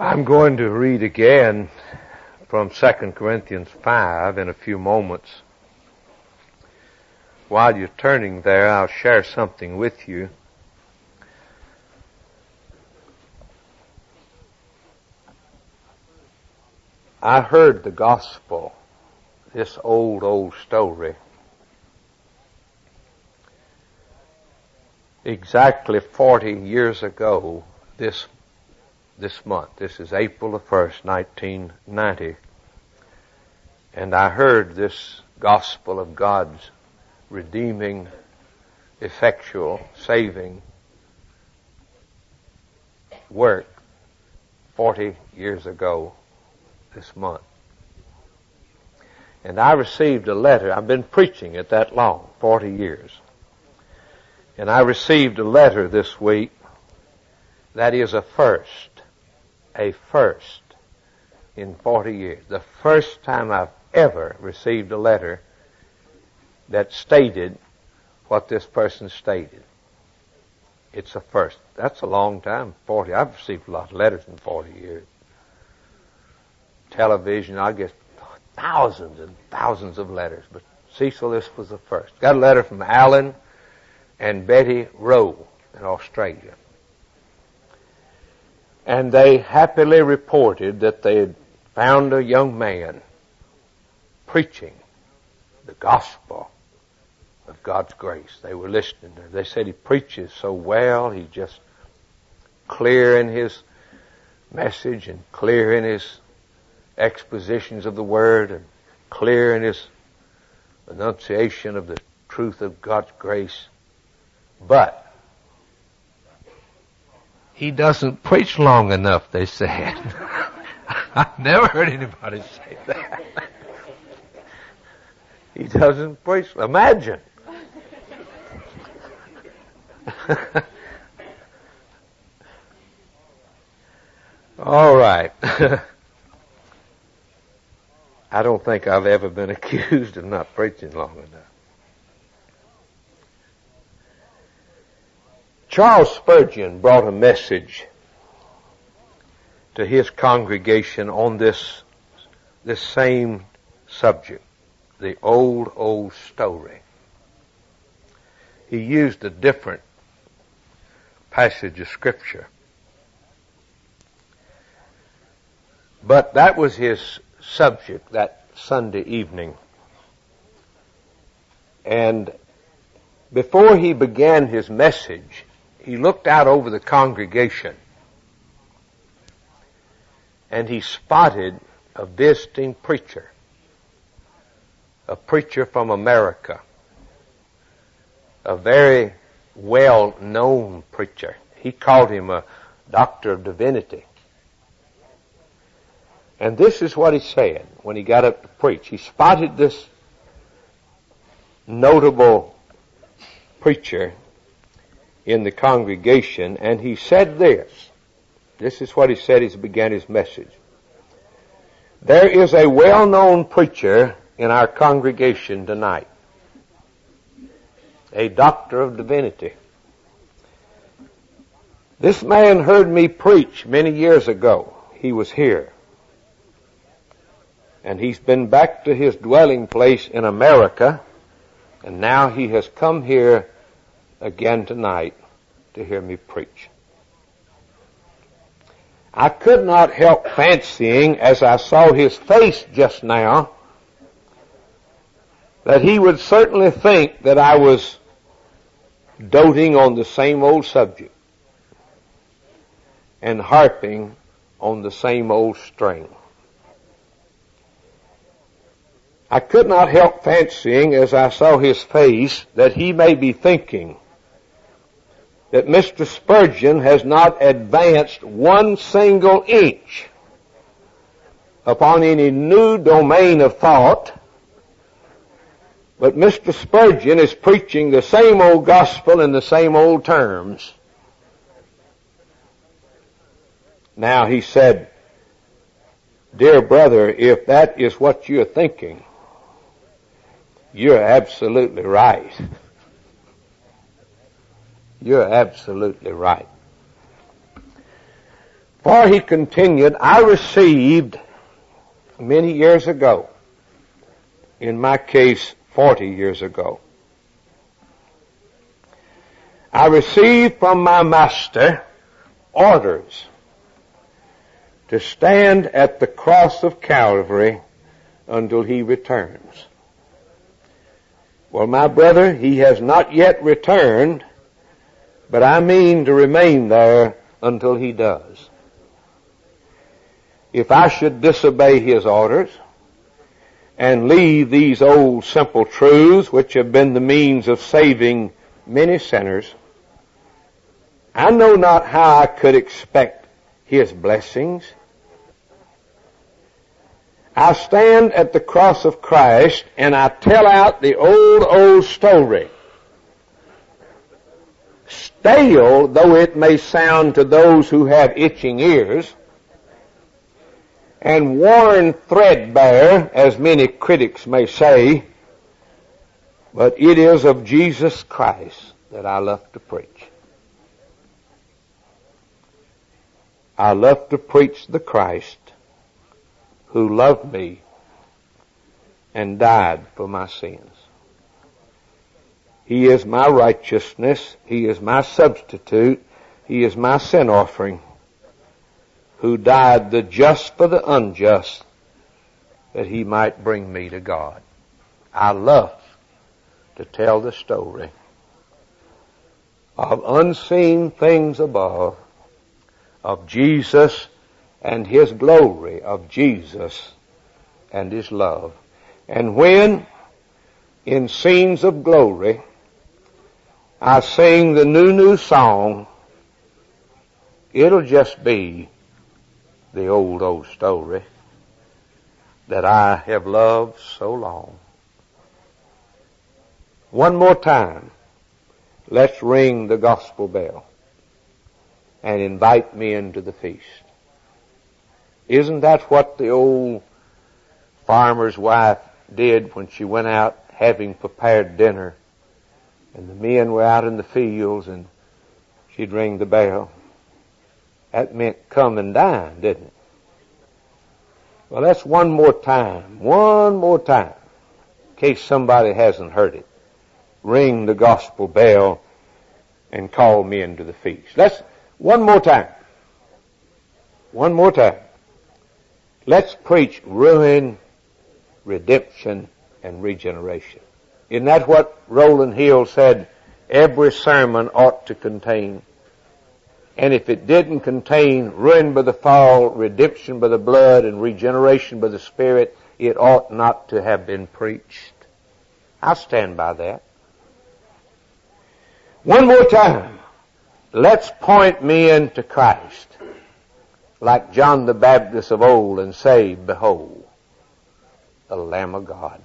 I'm going to read again from 2 Corinthians 5 in a few moments. While you're turning there, I'll share something with you. I heard the gospel, this old story, exactly 40 years ago this month. This is April the 1st, 1990. And I heard this gospel of God's redeeming, effectual, saving work 40 years ago this month. And I received a letter. I've been preaching it that long, 40 years. And I received a letter this week that is a first in 40 years. The first time I've ever received a letter that stated what this person stated. It's a first. That's a long time, 40. I've received a lot of letters in 40 years. Television, I get thousands and thousands of letters, but Cecil, this was the first. Got a letter from Alan and Betty Rowe in Australia. And they happily reported that they had found a young man preaching the gospel of God's grace. They were listening to him. They said he preaches so well. He's just clear in his message and clear in his expositions of the Word and clear in his enunciation of the truth of God's grace. But he doesn't preach long enough, they said. I've never heard anybody say that. He doesn't preach. Imagine. All right. I don't think I've ever been accused of not preaching long enough. Charles Spurgeon brought a message to his congregation on this same subject, the old story. He used a different passage of Scripture. But that was his subject that Sunday evening. And before he began his message, he looked out over the congregation and he spotted a visiting preacher, a preacher from America, a very well-known preacher. He called him a doctor of divinity. And this is what he said when he got up to preach. He spotted this notable preacher in the congregation, and he said this. This is what he said as he began his message. There is a well-known preacher in our congregation tonight, a doctor of divinity. This man heard me preach many years ago. He was here. And he's been back to his dwelling place in America, and now he has come here again tonight to hear me preach. I could not help fancying, as I saw his face just now, that he would certainly think that I was doting on the same old subject and harping on the same old string. I could not help fancying, as I saw his face, that he may be thinking that Mr. Spurgeon has not advanced one single inch upon any new domain of thought, but Mr. Spurgeon is preaching the same old gospel in the same old terms. Now he said, dear brother, if that is what you're thinking, you're absolutely right. You're absolutely right. For he continued, I received many years ago, in my case 40 years ago, I received from my master orders to stand at the cross of Calvary until he returns. Well, my brother, he has not yet returned, but I mean to remain there until he does. If I should disobey his orders and leave these old simple truths which have been the means of saving many sinners, I know not how I could expect his blessings. I stand at the cross of Christ and I tell out the old story. Stale though it may sound to those who have itching ears, and worn threadbare, as many critics may say, but it is of Jesus Christ that I love to preach. I love to preach the Christ who loved me and died for my sins. He is my righteousness. He is my substitute. He is my sin offering, who died the just for the unjust, that he might bring me to God. I love to tell the story of unseen things above, of Jesus and his glory, of Jesus and his love. And when, in scenes of glory, I sing the new song, it'll just be the old story that I have loved so long. One more time, let's ring the gospel bell and invite me into the feast. Isn't that what the old farmer's wife did when she went out having prepared dinner, and the men were out in the fields, and she'd ring the bell? That meant come and dine, didn't it? Well, that's one more time, in case somebody hasn't heard it. Ring the gospel bell and call me into the feast. Let's, one more time. Let's preach ruin, redemption, and regeneration. Isn't that what Rowland Hill said every sermon ought to contain? And if it didn't contain ruin by the fall, redemption by the blood, and regeneration by the Spirit, it ought not to have been preached. I'll stand by that. One more time. Let's point me into Christ, like John the Baptist of old, and say, behold, the Lamb of God.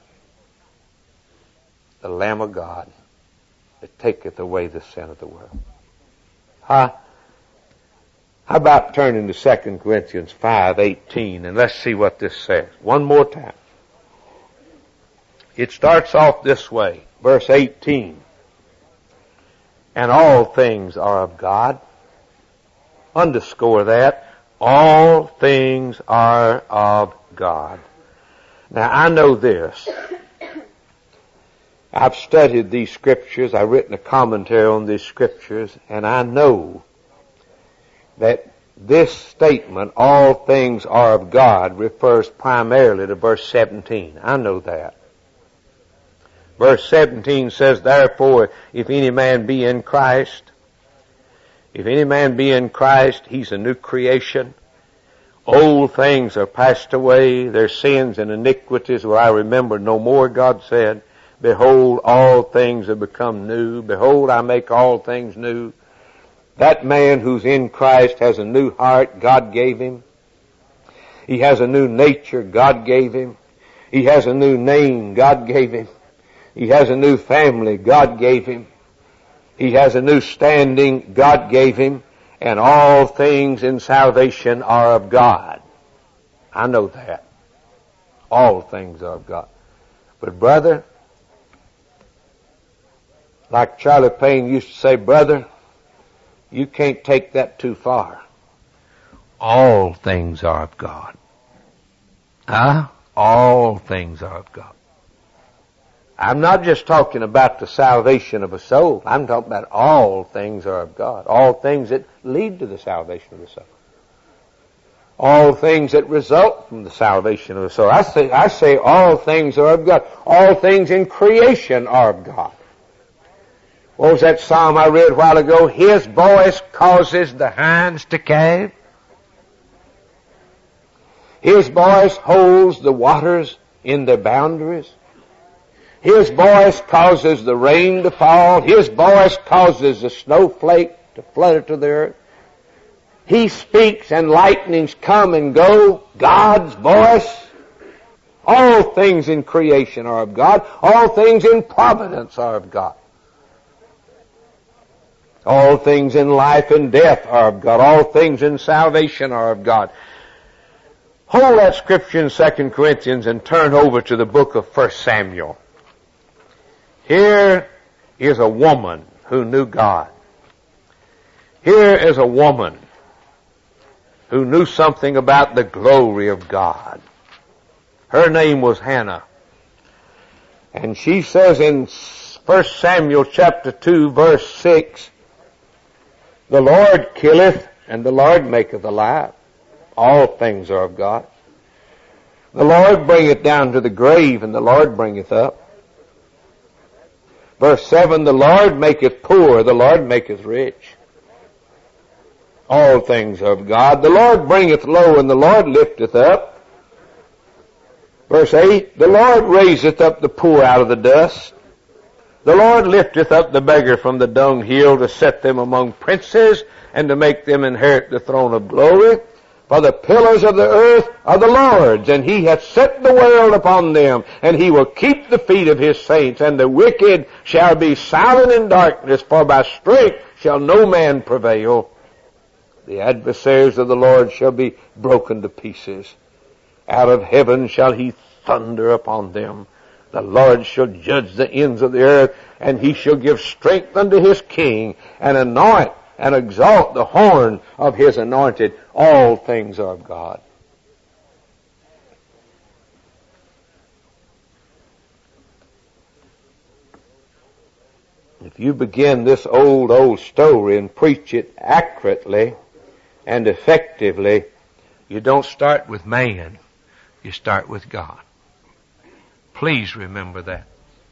The Lamb of God that taketh away the sin of the world. How about turning to 2 Corinthians 5:18 and let's see what this says. One more time. It starts off this way, verse 18. And all things are of God. Underscore that. All things are of God. Now I know this. I've studied these scriptures. I've written a commentary on these scriptures, and I know that this statement, all things are of God, refers primarily to verse 17. I know that. Verse 17 says, therefore, if any man be in Christ, he's a new creation. Old things are passed away. Their sins and iniquities will I remember no more, God said. Behold, all things have become new. Behold, I make all things new. That man who's in Christ has a new heart God gave him. He has a new nature God gave him. He has a new name God gave him. He has a new family God gave him. He has a new standing God gave him. And all things in salvation are of God. I know that. All things are of God. But brother, like Charlie Payne used to say, brother, you can't take that too far. All things are of God. All things are of God. I'm not just talking about the salvation of a soul. I'm talking about all things are of God. All things that lead to the salvation of the soul. All things that result from the salvation of the soul. I say all things are of God. All things in creation are of God. What was that psalm I read a while ago? His voice causes the hinds to calve. His voice holds the waters in their boundaries. His voice causes the rain to fall. His voice causes the snowflake to flutter to the earth. He speaks and lightnings come and go. God's voice. All things in creation are of God. All things in providence are of God. All things in life and death are of God. All things in salvation are of God. Hold that scripture in 2 Corinthians and turn over to the book of 1 Samuel. Here is a woman who knew God. Here is a woman who knew something about the glory of God. Her name was Hannah. And she says in 1 Samuel chapter 2 verse 6, the Lord killeth and the Lord maketh alive. All things are of God. The Lord bringeth down to the grave and the Lord bringeth up. Verse 7, the Lord maketh poor, the Lord maketh rich. All things are of God. The Lord bringeth low and the Lord lifteth up. Verse 8, the Lord raiseth up the poor out of the dust. The Lord lifteth up the beggar from the dunghill to set them among princes and to make them inherit the throne of glory. For the pillars of the earth are the Lord's, and he hath set the world upon them, and he will keep the feet of his saints, and the wicked shall be silent in darkness, for by strength shall no man prevail. The adversaries of the Lord shall be broken to pieces. Out of heaven shall he thunder upon them. The Lord shall judge the ends of the earth, and he shall give strength unto his king, and anoint and exalt the horn of his anointed. All things are of God. If you begin this old story and preach it accurately and effectively, you don't start with man, you start with God. Please remember that.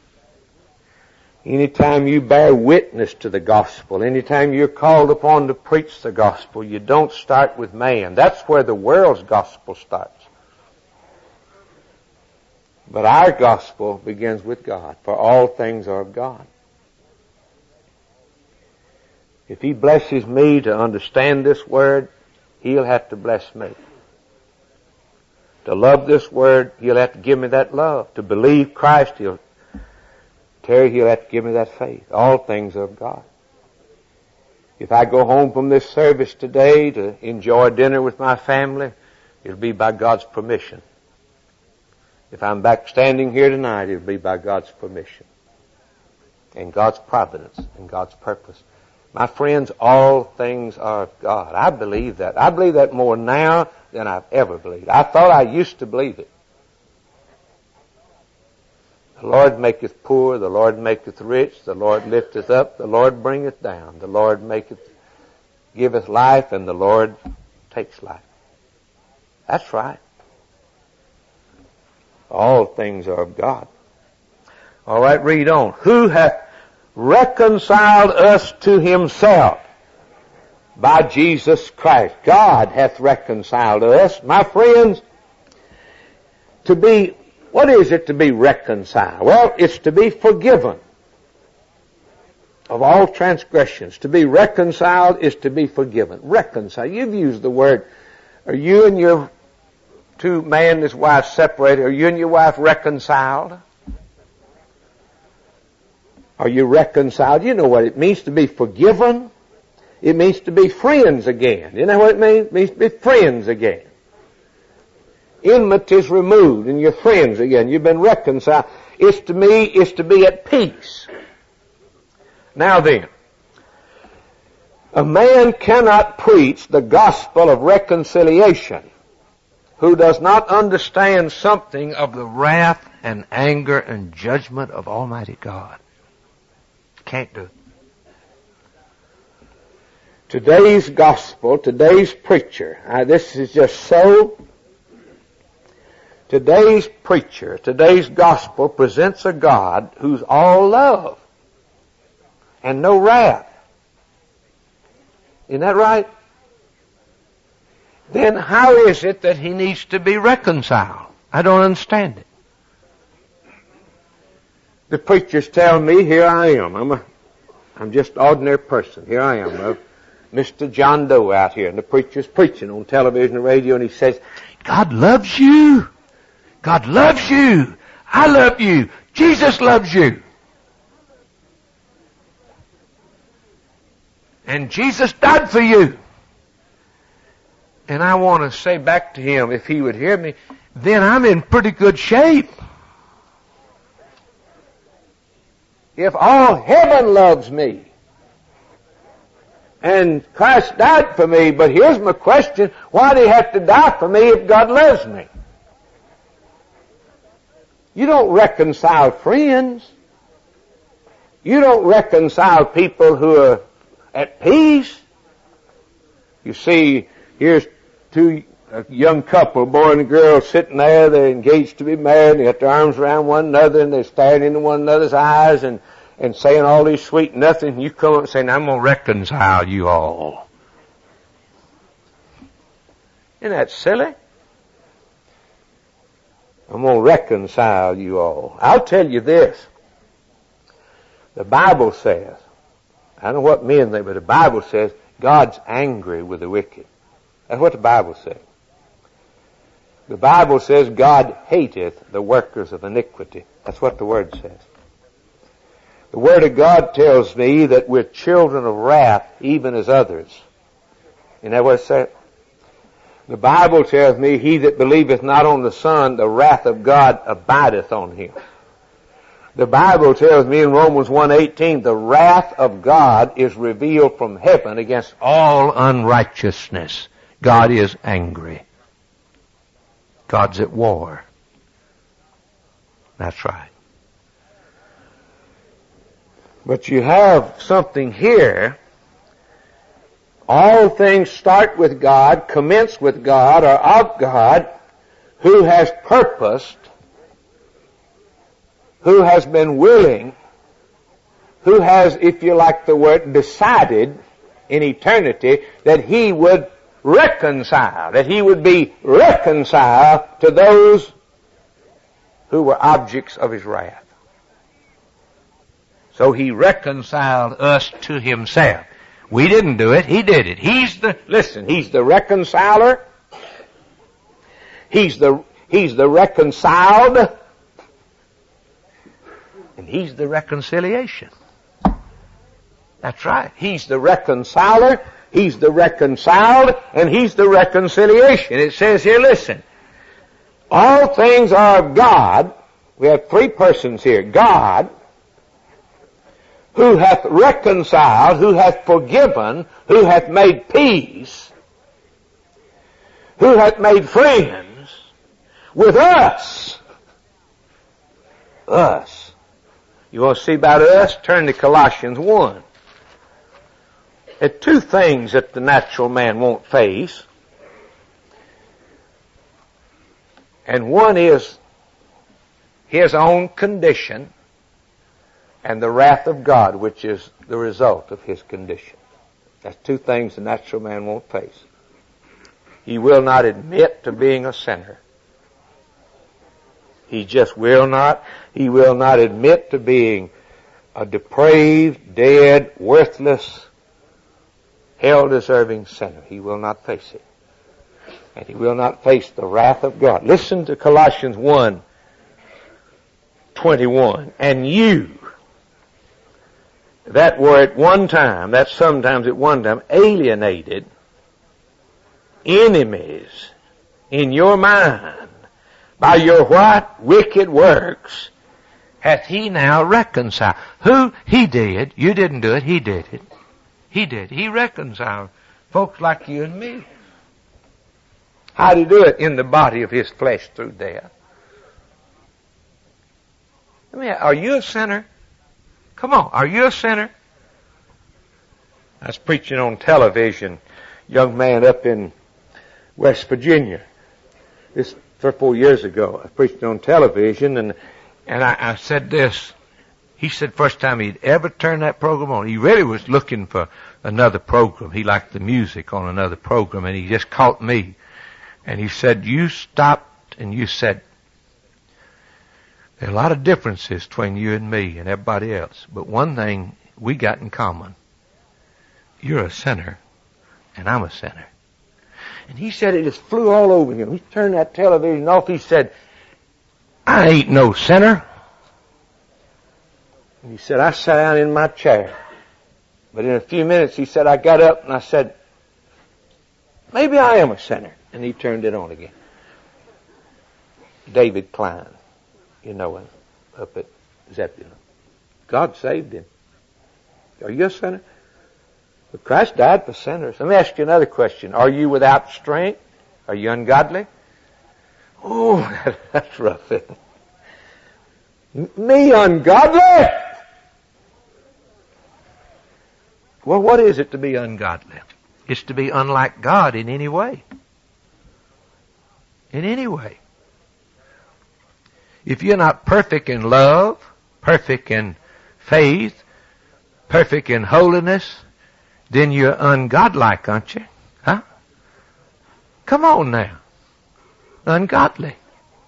Anytime you bear witness to the gospel, anytime you're called upon to preach the gospel, you don't start with man. That's where the world's gospel starts. But our gospel begins with God, for all things are of God. If he blesses me to understand this word, he'll have to bless me. To love this word, he'll have to give me that love. To believe Christ, he'll have to give me that faith. All things are of God. If I go home from this service today to enjoy dinner with my family, it'll be by God's permission. If I'm back standing here tonight, it'll be by God's permission. And God's providence and God's purpose. My friends, all things are of God. I believe that. I believe that more now than I've ever believed. I thought I used to believe it. The Lord maketh poor, the Lord maketh rich, the Lord lifteth up, the Lord bringeth down, the Lord giveth life, and the Lord takes life. That's right. All things are of God. All right, read on. Who hath reconciled us to himself by Jesus Christ. God hath reconciled us. My friends, what is it to be reconciled? Well, it's to be forgiven of all transgressions. To be reconciled is to be forgiven. Reconcile. You've used the word. Are you and your man and his wife separated? Are you and your wife reconciled? Are you reconciled? You know what it means to be forgiven. It means to be friends again. You know what it means? It means to be friends again. Enmity is removed and you're friends again. You've been reconciled. It's to be at peace. Now then, A man cannot preach the gospel of reconciliation who does not understand something of the wrath and anger and judgment of Almighty God. Can't do it. Today's gospel, today's preacher, this is just so. Today's preacher, today's gospel presents a God who's all love and no wrath. Isn't that right? Then how is it that he needs to be reconciled? I don't understand it. The preachers tell me, here I am. I'm just an ordinary person. Here I am, Mr. John Doe out here, and the preacher's preaching on television and radio, and he says, God loves you. God loves you. I love you. Jesus loves you. And Jesus died for you. And I want to say back to him, if he would hear me, then I'm in pretty good shape. If all heaven loves me, and Christ died for me, but here's my question, why do he have to die for me if God loves me? You don't reconcile friends. You don't reconcile people who are at peace. You see, here's a young couple, a boy and a girl, sitting there. They're engaged to be married. They got their arms around one another, and they're staring into one another's eyes and saying all these sweet nothings. You come up and say, I'm going to reconcile you all. Isn't that silly? I'm going to reconcile you all. I'll tell you this. The Bible says, I don't know what men think, but the Bible says God's angry with the wicked. That's what the Bible says. The Bible says God hateth the workers of iniquity. That's what the Word says. The Word of God tells me that we're children of wrath even as others. Isn't that what it says? The Bible tells me, he that believeth not on the Son, the wrath of God abideth on him. The Bible tells me in Romans 1:18, the wrath of God is revealed from heaven against all unrighteousness. God is angry. God's at war. That's right. But you have something here. All things start with God, commence with God, or of God, who has purposed, who has been willing, who has, if you like the word, decided in eternity that he would reconcile, that he would be reconciled to those who were objects of his wrath. So he reconciled us to himself. We didn't do it, he did it. He's the reconciler. He's the reconciled. And he's the reconciliation. That's right. He's the reconciler, he's the reconciled, and he's the reconciliation. It says here, listen, all things are of God. We have three persons here. God, who hath reconciled, who hath forgiven, who hath made peace, who hath made friends with us. Us. You want to see about us? Turn to Colossians 1. There are two things that the natural man won't face. And one is his own condition, and the wrath of God, which is the result of his condition. That's two things the natural man won't face. He will not admit to being a sinner. He just will not. He will not admit to being a depraved, dead, worthless, hell-deserving sinner. He will not face it. And he will not face the wrath of God. Listen to Colossians 1:21. And you, that were at one time, that sometimes at one time, alienated, enemies in your mind by your what? Wicked works, hath he now reconciled. Who? He did. You didn't do it. He did it. He did. He reconciled folks like you and me. How did he do it? In the body of his flesh through death. I mean, are you a sinner? Come on, are you a sinner? I was preaching on television, young man up in West Virginia. This 3 or 4 years ago, I was preaching on television, and I said this. He said first time he'd ever turned that program on. He really was looking for another program. He liked the music on another program, and he just caught me. And he said, you stopped and you said, there are a lot of differences between you and me and everybody else, but one thing we got in common. You're a sinner, and I'm a sinner. And he said it just flew all over him. He turned that television off. He said, I ain't no sinner. And he said, I sat down in my chair. But in a few minutes, he said, I got up and I said, maybe I am a sinner. And he turned it on again. David Klein, you know him, up at Zebulon. God saved him. Are you a sinner? But Christ died for sinners. Let me ask you another question. Are you without strength? Are you ungodly? Oh, that's rough, isn't it? Me ungodly? Well, what is it to be ungodly? It's to be unlike God in any way. In any way. If you're not perfect in love, perfect in faith, perfect in holiness, then you're ungodlike, aren't you? Huh? Come on now. Ungodly.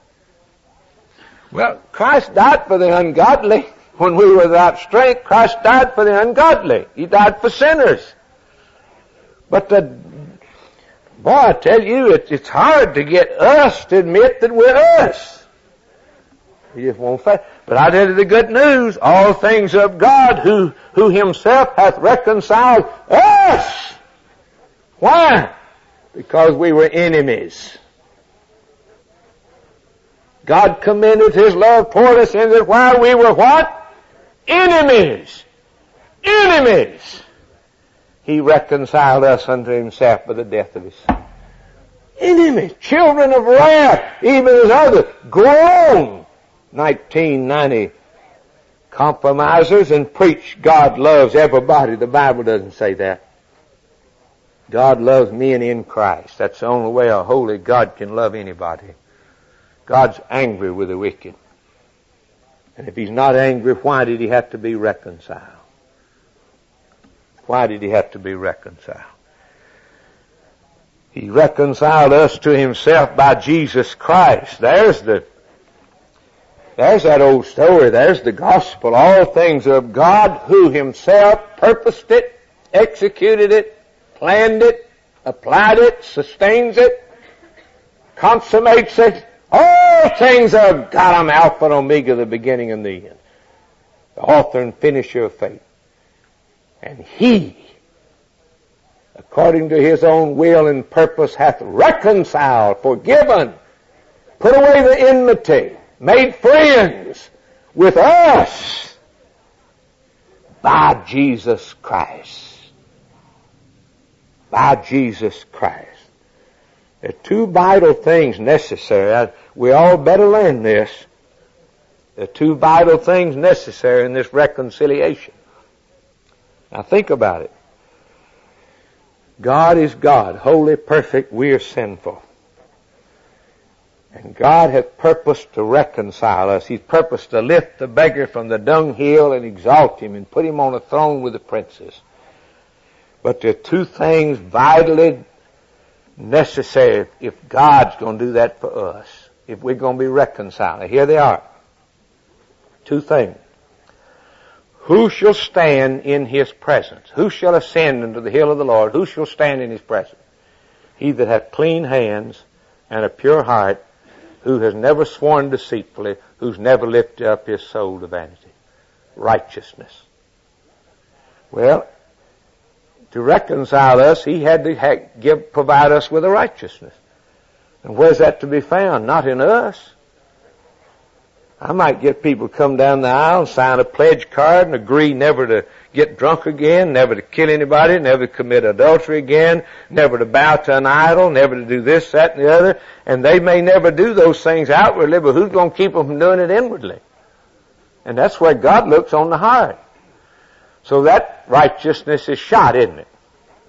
Well, Christ died for the ungodly. When we were without strength, Christ died for the ungodly. He died for sinners. But boy, I tell you, it's hard to get us to admit that we're us. We just won't fail. But I tell you the good news, all things of God who himself hath reconciled us. Why? Because we were enemies. God commended his love toward us in that while we were what? Enemies. Enemies. He reconciled us unto himself by the death of his Son. Enemies. Children of wrath. Even as others. Grown. 1990 compromisers and preach God loves everybody. The Bible doesn't say that. God loves men in Christ. That's the only way a holy God can love anybody. God's angry with the wicked. And if he's not angry, why did he have to be reconciled? Why did he have to be reconciled? He reconciled us to himself by Jesus Christ. There's that old story. There's the gospel. All things are of God who himself purposed it, executed it, planned it, applied it, sustains it, consummates it. All things are of God. I'm Alpha and Omega, the beginning and the end. The author and finisher of faith. And he, according to his own will and purpose, hath reconciled, forgiven, put away the enmity, made friends with us by Jesus Christ. By Jesus Christ. There are two vital things necessary. We all better learn this. There are two vital things necessary in this reconciliation. Now think about it. God is God, holy, perfect, we are sinful. And God hath purposed to reconcile us. He's purposed to lift the beggar from the dunghill and exalt him and put him on a throne with the princes. But there are two things vitally necessary if God's going to do that for us. If we're going to be reconciled. Now, here they are. Two things. Who shall stand in his presence? Who shall ascend into the hill of the Lord? Who shall stand in his presence? He that hath clean hands and a pure heart, who has never sworn deceitfully, who's never lifted up his soul to vanity. Righteousness. Well, to reconcile us, he had to provide us with a righteousness. And where's that to be found? Not in us. I might get people to come down the aisle and sign a pledge card and agree never to get drunk again, never to kill anybody, never to commit adultery again, never to bow to an idol, never to do this, that, and the other. And they may never do those things outwardly, but who's going to keep them from doing it inwardly? And that's where God looks on the heart. So that righteousness is shot, isn't it?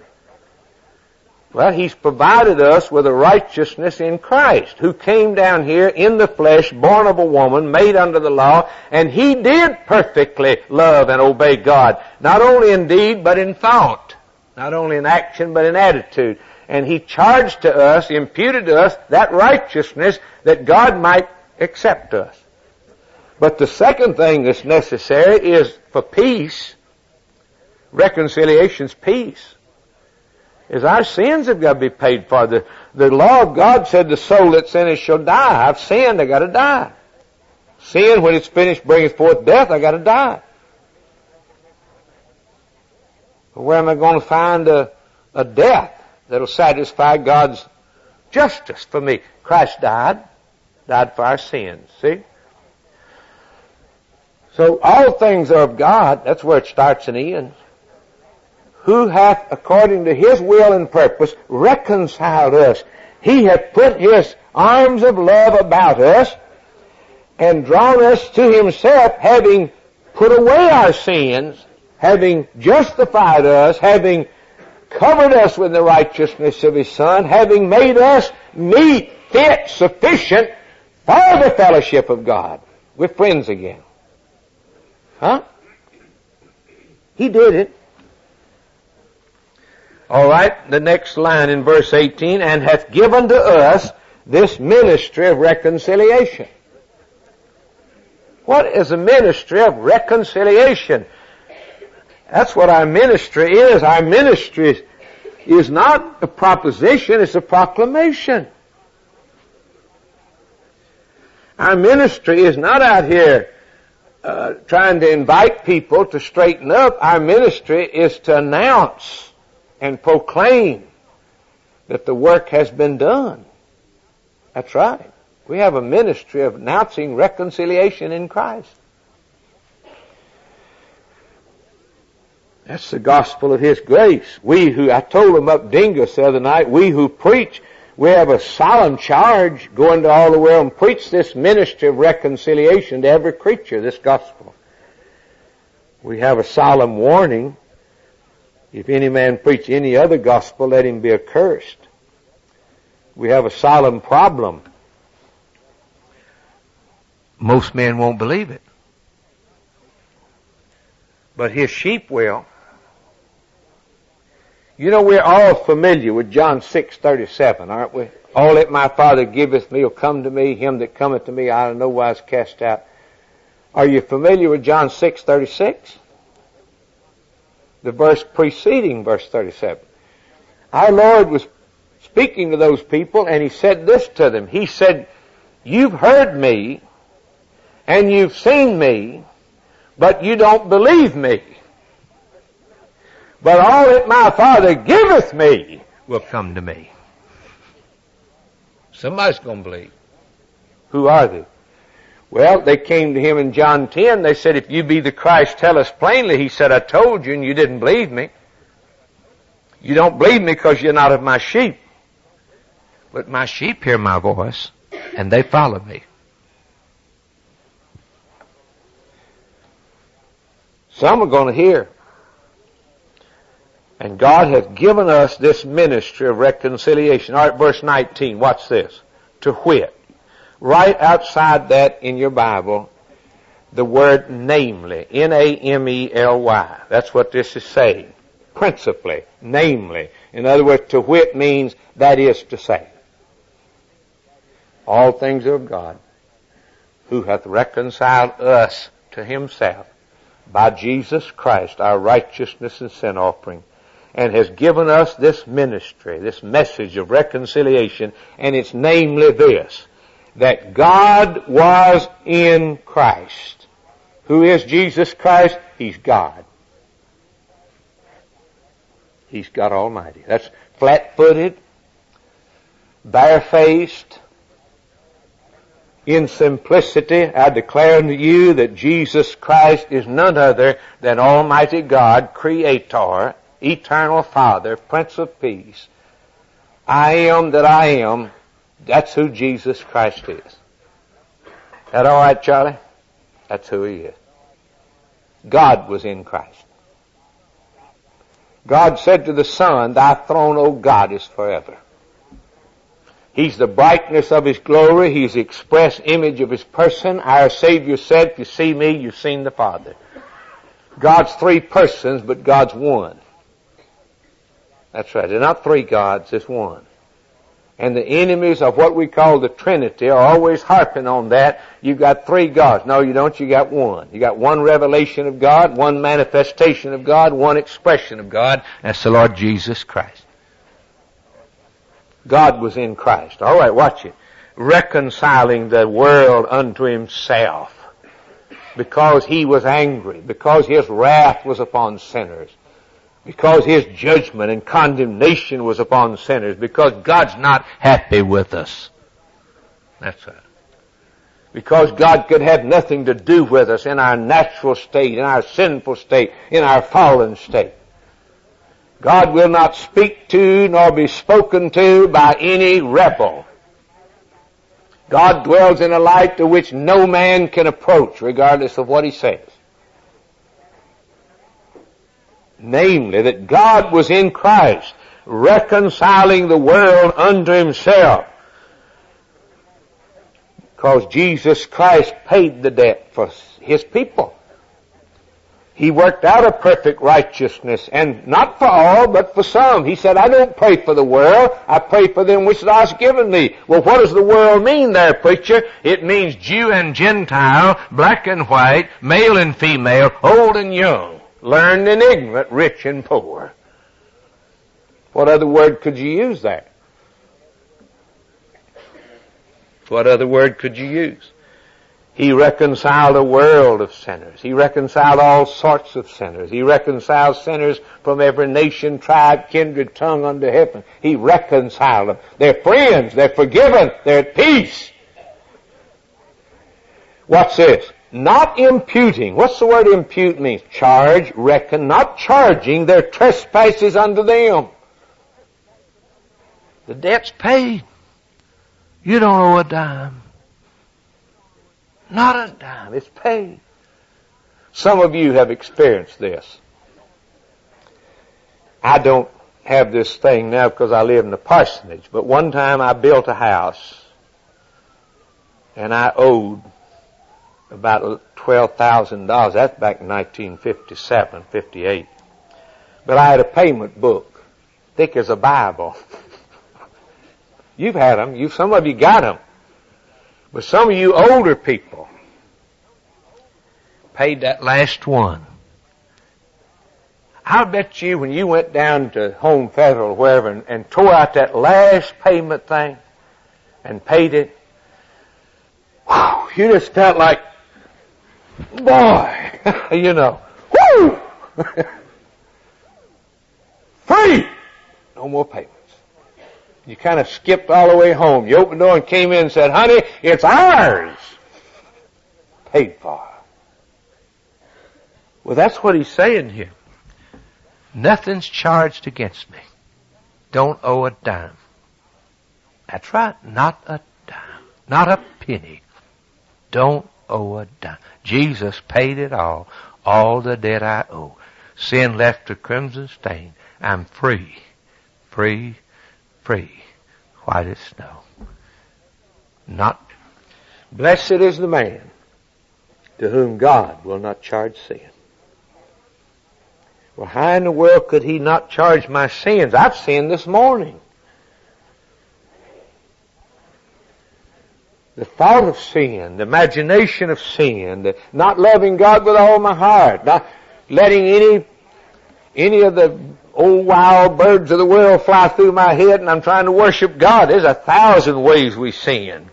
Well, He's provided us with a righteousness in Christ, who came down here in the flesh, born of a woman, made under the law, and He did perfectly love and obey God, not only in deed, but in thought, not only in action, but in attitude. And He charged to us, imputed to us, that righteousness that God might accept us. But the second thing that's necessary is for peace. Reconciliation's peace. Is our sins have got to be paid for. The law of God said the soul that sinneth shall die. I've sinned, I got to die. Sin, when it's finished, bringeth forth death, I got to die. But where am I going to find a death that'll satisfy God's justice for me? Christ died for our sins. See? So all things are of God. That's where it starts and ends. Who hath, according to His will and purpose, reconciled us. He hath put His arms of love about us and drawn us to Himself, having put away our sins, having justified us, having covered us with the righteousness of His Son, having made us meet, fit, sufficient for the fellowship of God. We're friends again. Huh? He did it. All right, the next line in verse 18, and hath given to us this ministry of reconciliation. What is a ministry of reconciliation? That's what our ministry is. Our ministry is not a proposition, it's a proclamation. Our ministry is not out here trying to invite people to straighten up. Our ministry is to announce and proclaim that the work has been done. That's right. We have a ministry of announcing reconciliation in Christ. That's the gospel of His grace. I told them up Dingus the other night, we who preach, we have a solemn charge, go into all the world and preach this ministry of reconciliation to every creature, this gospel. We have a solemn warning. If any man preach any other gospel, let him be accursed. We have a solemn problem. Most men won't believe it. But His sheep will. You know, we're all familiar with John 6:37, aren't we? All that my Father giveth me will come to me. Him that cometh to me I'll in no wise cast out. Are you familiar with John 6:36? The verse preceding verse 37. Our Lord was speaking to those people, and He said this to them. He said, you've heard me, and you've seen me, but you don't believe me. But all that my Father giveth me will come to me. Somebody's going to believe. Who are they? Well, they came to Him in John 10. They said, if you be the Christ, tell us plainly. He said, I told you and you didn't believe me. You don't believe me because you're not of my sheep. But my sheep hear my voice and they follow me. Some are going to hear. And God hath given us this ministry of reconciliation. All right, verse 19. Watch this. To wit. Right outside that in your Bible, the word namely, N-A-M-E-L-Y. That's what this is saying. Principally, namely. In other words, to wit means that is to say. All things are of God, who hath reconciled us to Himself by Jesus Christ, our righteousness and sin offering, and has given us this ministry, this message of reconciliation, and it's namely this, that God was in Christ. Who is Jesus Christ? He's God. He's God Almighty. That's flat-footed, bare-faced, In simplicity, I declare unto you that Jesus Christ is none other than Almighty God, Creator, Eternal Father, Prince of Peace. I am that I am. That's who Jesus Christ is. That all right, Charlie? That's who He is. God was in Christ. God said to the Son, Thy throne, O God, is forever. He's the brightness of His glory. He's the express image of His person. Our Savior said, if you see me, you've seen the Father. God's three persons, but God's one. That's right. They're not three gods, it's one. And the enemies of what we call the Trinity are always harping on that. You've got three gods. No, you don't. You got one. You got one revelation of God, one manifestation of God, one expression of God. That's the Lord Jesus Christ. God was in Christ. All right, watch it. Reconciling the world unto Himself. Because He was angry. Because His wrath was upon sinners. Because His judgment and condemnation was upon sinners. Because God's not happy with us. That's right. Because God could have nothing to do with us in our natural state, in our sinful state, in our fallen state. God will not speak to nor be spoken to by any rebel. God dwells in a light to which no man can approach, regardless of what he says. Namely, that God was in Christ, reconciling the world unto Himself. Because Jesus Christ paid the debt for His people. He worked out a perfect righteousness, and not for all, but for some. He said, I don't pray for the world, I pray for them which Thou hast given me. Well, what does the world mean there, preacher? It means Jew and Gentile, black and white, male and female, old and young, learned and ignorant, rich and poor. What other word could you use there? What other word could you use? He reconciled a world of sinners. He reconciled all sorts of sinners. He reconciled sinners from every nation, tribe, kindred, tongue under heaven. He reconciled them. They're friends. They're forgiven. They're at peace. What's this? Not imputing. What's the word impute mean? Charge, reckon, not charging their trespasses unto them. The debt's paid. You don't owe a dime. Not a dime. It's paid. Some of you have experienced this. I don't have this thing now because I live in the parsonage, but one time I built a house and I owed about $12,000. That's back in 1957, 58. But I had a payment book, thick as a Bible. You've had them. Some of you got them. But some of you older people paid that last one. I'll bet you when you went down to Home Federal or wherever and tore out that last payment thing and paid it, whew, you just felt like, boy, you know, whoo! Free! No more payments. You kind of skipped all the way home. You opened the door and came in and said, honey, it's ours. Paid for. Well, that's what he's saying here. Nothing's charged against me. Don't owe a dime. That's right. Not a dime. Not a penny. Don't owe a dime. Jesus paid it all. All the debt I owe. Sin left a crimson stain. I'm free. Free. Free. White as snow. Not. Blessed is the man to whom God will not charge sin. Well, how in the world could He not charge my sins? I've sinned this morning. The thought of sin, the imagination of sin, the not loving God with all my heart, not letting any of the old wild birds of the world fly through my head and I'm trying to worship God. There's 1,000 ways we sin.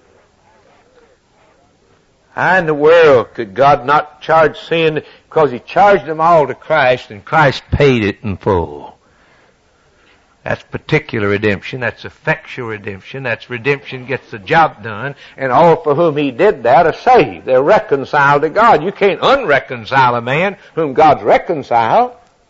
How in the world could God not charge sin? Because He charged them all to Christ and Christ paid it in full. That's particular redemption. That's effectual redemption. That's redemption gets the job done. And all for whom He did that are saved. They're reconciled to God. You can't unreconcile a man whom God's reconciled.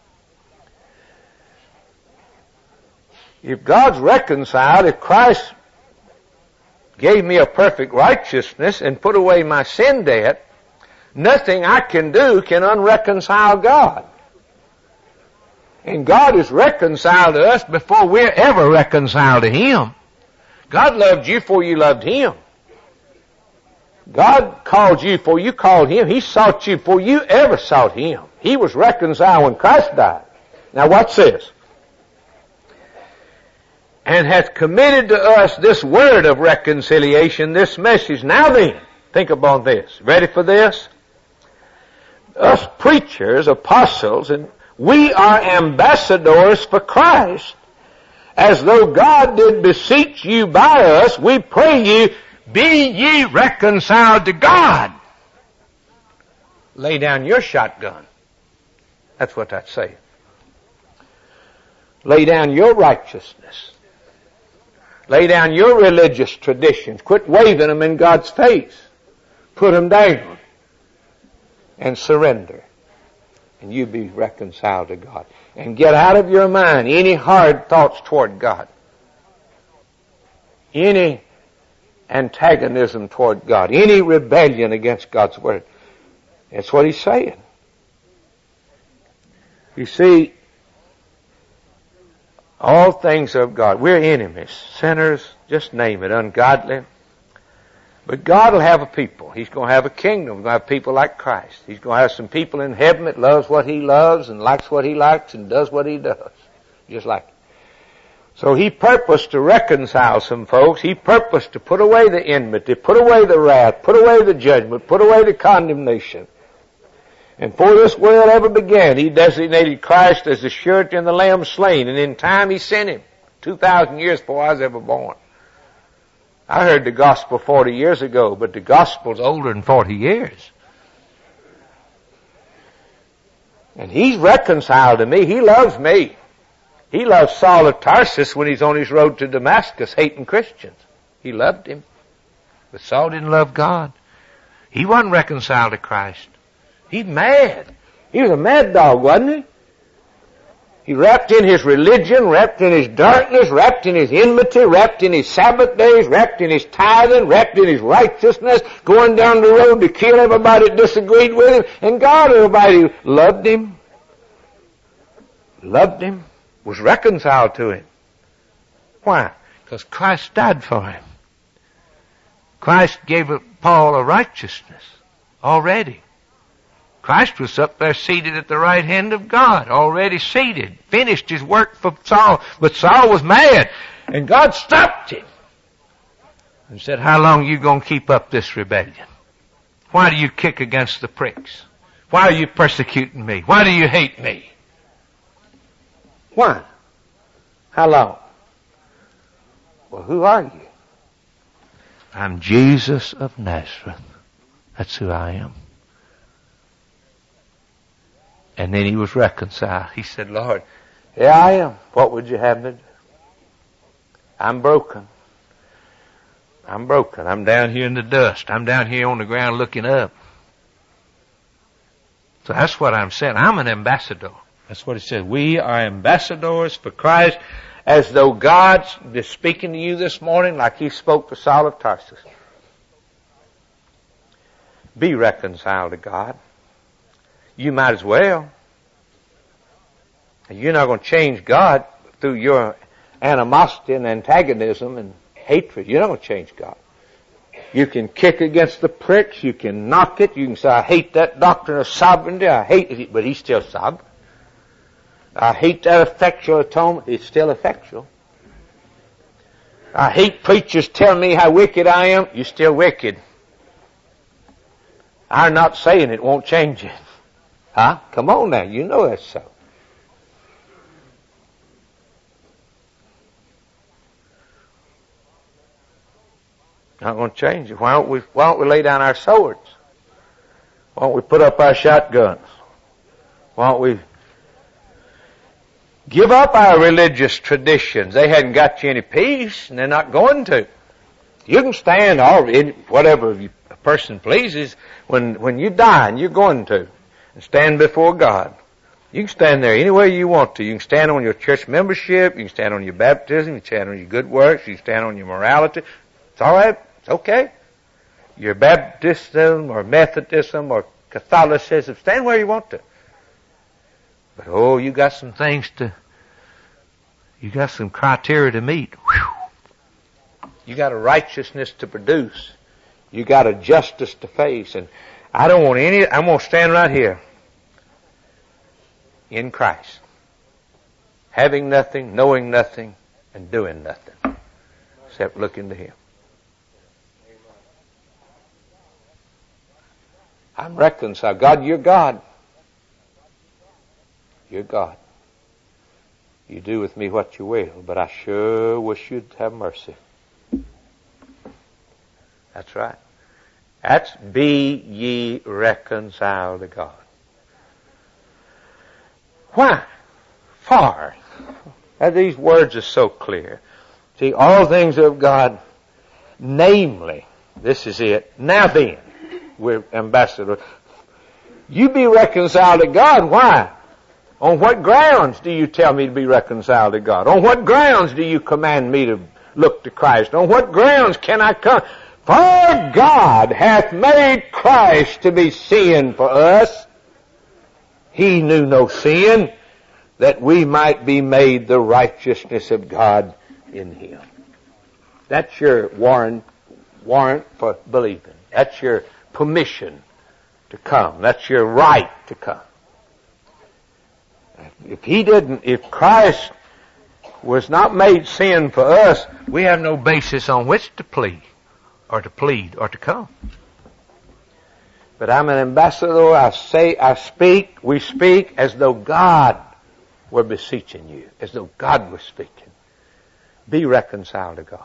If God's reconciled, if Christ gave me a perfect righteousness and put away my sin debt, nothing I can do can unreconcile God. And God is reconciled to us before we're ever reconciled to Him. God loved you before you loved Him. God called you before you called Him. He sought you before you ever sought Him. He was reconciled when Christ died. Now watch this. And hath committed to us this word of reconciliation, this message. Now then, think about this. Ready for this? Us preachers, apostles, and we are ambassadors for Christ, as though God did beseech you by us. We pray you, be ye reconciled to God. Lay down your shotgun. That's what that's saying. Lay down your righteousness. Lay down your religious traditions. Quit waving them in God's face. Put them down. And surrender. And you be reconciled to God. And get out of your mind any hard thoughts toward God. Any antagonism toward God. Any rebellion against God's Word. That's what He's saying. You see, all things are of God. We're enemies, sinners, just name it, ungodly. But God will have a people. He's going to have a kingdom. He's going to have people like Christ. He's going to have some people in heaven that loves what He loves and likes what He likes and does what He does. Just like it. So He purposed to reconcile some folks. He purposed to put away the enmity, put away the wrath, put away the judgment, put away the condemnation. And before this world ever began, He designated Christ as the surety and the Lamb slain. And in time He sent Him. 2,000 years before I was ever born. I heard the gospel 40 years ago, but the gospel's older than 40 years. And He's reconciled to me. He loves me. He loves Saul of Tarsus when he's on his road to Damascus hating Christians. He loved him. But Saul didn't love God. He wasn't reconciled to Christ. He's mad. He was a mad dog, wasn't he? He wrapped in his religion, wrapped in his darkness, wrapped in his enmity, wrapped in his Sabbath days, wrapped in his tithing, wrapped in his righteousness, going down the road to kill everybody that disagreed with him. And God, everybody loved him, was reconciled to him. Why? Because Christ died for him. Christ gave Paul a righteousness already. Christ was up there seated at the right hand of God, already seated, finished His work for Saul. But Saul was mad, and God stopped him and said, how long are you going to keep up this rebellion? Why do you kick against the pricks? Why are you persecuting me? Why do you hate me? Why? How long? Well, who are you? I'm Jesus of Nazareth. That's who I am. And then he was reconciled. He said, Lord, here I am. What would you have me do? I'm broken. I'm broken. I'm down here in the dust. I'm down here on the ground looking up. So that's what I'm saying. I'm an ambassador. That's what it says. We are ambassadors for Christ, as though God is speaking to you this morning like He spoke to Saul of Tarsus. Be reconciled to God. You might as well. You're not going to change God through your animosity and antagonism and hatred. You're not going to change God. You can kick against the pricks. You can knock it. You can say, I hate that doctrine of sovereignty. I hate it. But He's still sovereign. I hate that effectual atonement. It's still effectual. I hate preachers telling me how wicked I am. You're still wicked. I'm not saying it won't change it. Huh? Come on now. You know that's so. Not going to change it. Why don't we lay down our swords? Why don't we put up our shotguns? Why don't we Give up our religious traditions. They hadn't got you any peace, and they're not going to. You can stand whatever a person pleases. When you die, and you're going to, and stand before God, you can stand there any way you want to. You can stand on your church membership. You can stand on your baptism. You can stand on your good works. You can stand on your morality. It's all right. It's okay. Your Baptism or Methodism or Catholicism, stand where you want to. But you got some criteria to meet. Whew. You got a righteousness to produce. You got a justice to face. And I'm going to stand right here in Christ. Having nothing, knowing nothing, and doing nothing. Except looking to Him. I'm reconciled. God, you're God. You're God. You do with me what you will, but I sure wish you'd have mercy. That's right. That's be ye reconciled to God. Why? For. These words are so clear. See, all things of God, namely, this is it. Now then, we're ambassadors. You be reconciled to God. Why? On what grounds do you tell me to be reconciled to God? On what grounds do you command me to look to Christ? On what grounds can I come? For God hath made Christ to be sin for us. He knew no sin, that we might be made the righteousness of God in Him. That's your warrant for believing. That's your permission to come. That's your right to come. If Christ was not made sin for us, we have no basis on which to plead or to come. But I'm an ambassador. We speak as though God were beseeching you, as though God was speaking. Be reconciled to God.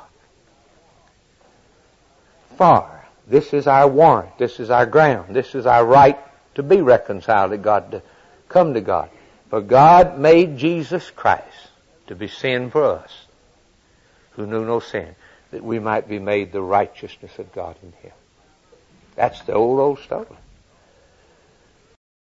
For this is our warrant, this is our ground, this is our right to be reconciled to God, to come to God. For God made Jesus Christ to be sin for us, who knew no sin, that we might be made the righteousness of God in Him. That's the old story.